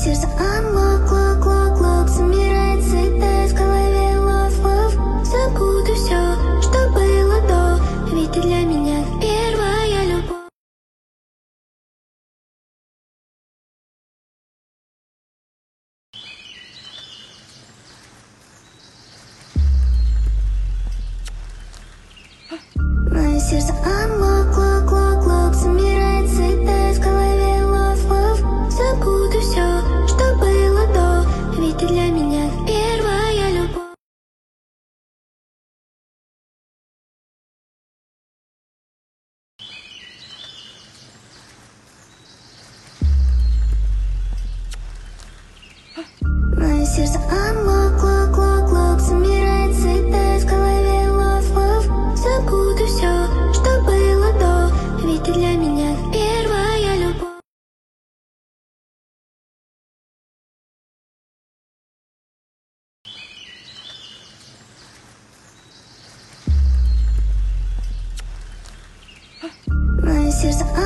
сердце unlock, lock, lock, lock. Замирает, цветает в голове love, love. Забуду все, что было до, ведь ты для меня первая любовь. Мое сердце unlock, lock, lock, lock. Замирает, цветает в голове love, love. Забуду все, что было до, ведь ты для меня первая любовь. Мое сердце unlock, lock, lock, lock. Замирает, цветает в голове love, love. Забуду все, что было до, ведь ты для меня первая любовь. Мое сердце